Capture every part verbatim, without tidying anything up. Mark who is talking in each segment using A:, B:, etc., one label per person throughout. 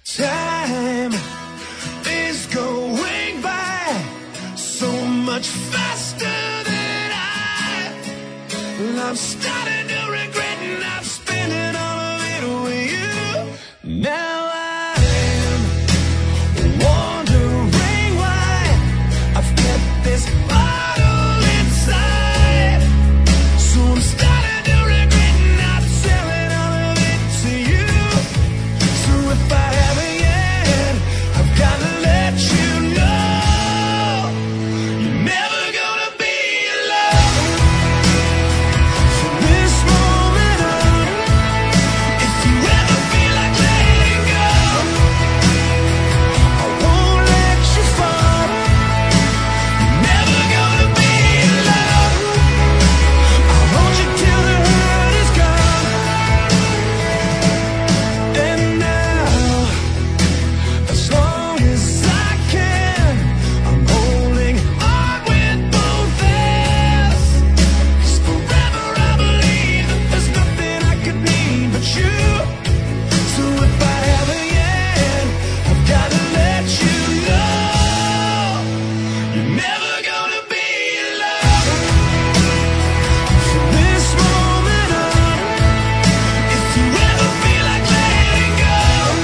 A: Time is going by so much faster than I. I'm starting to regret, and I'm spending all of it with you. Now I am wondering why I've kept this bottle inside. So I'm starting to regret, and I'm selling all of it to you. So if I haven't yet, I've got to let you know you're never gonna be alone from this moment on. If you ever feel like letting go, I won't let you fall. You're never gonna be alone. I'll hold you till the hurt is gone. And now, as long as I can, I'm holding on with both hands. 'Cause forever I believe that there's nothing I could need but you. So if I haven't yet, I've got to let you know you're never gonna be alone from this moment on. If you ever feel like letting go,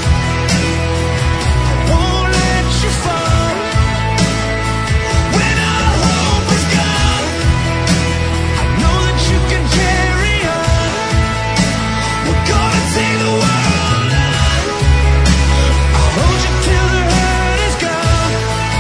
A: I won't let you fall. When all hope is gone, I know that you can carry on. We're gonna take the world on. I'll hold you till the hurt is gone.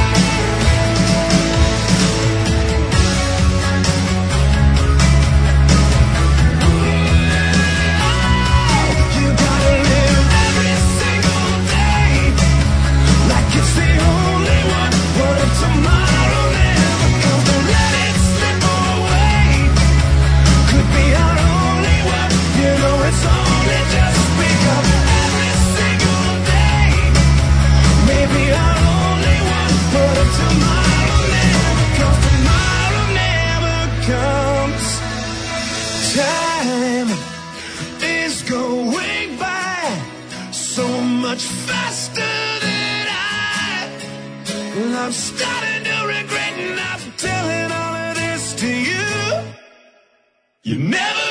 A: You gotta live every single day like it's the only one. What if tomorrow never comes? Don't let it slip away. Could be our only one. You know it's only just begun. Every single day, maybe our only one. What if tomorrow never comes? Tomorrow never comes. Time is going by so much faster than I. Well, I'm starting to regret, and I'm telling all of this to you. You never